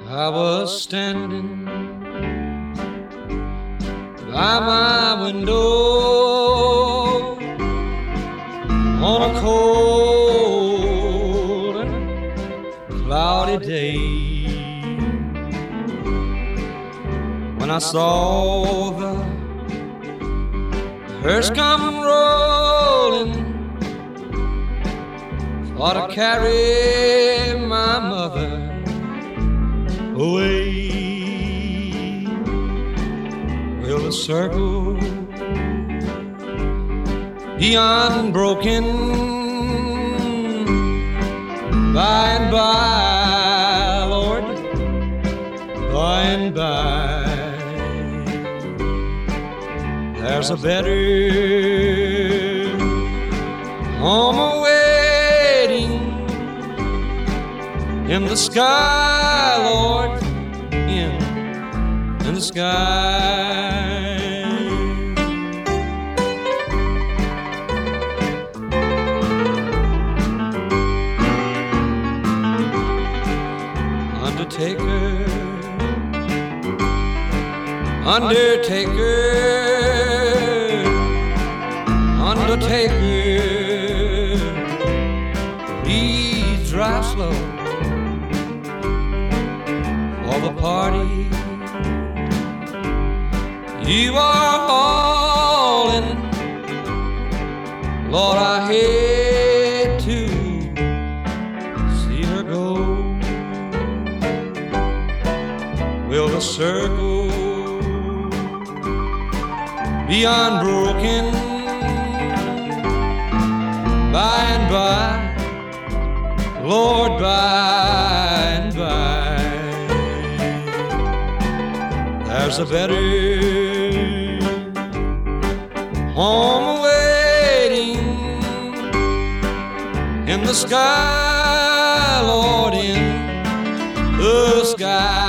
I was standing by my window on a cold and cloudy day when I saw the hearse come rolling for to carry my mother away. Will the circle be unbroken by and by, Lord, by and by? There's a better home awaiting in the sky, Lord, in the sky. Undertaker, undertaker, undertaker, please drive slow for the party you are hauling. Lord, I hate to see her go. Will the circle be unbroken by and by, Lord, by and by? There's a better home awaiting in the sky, Lord, in the sky.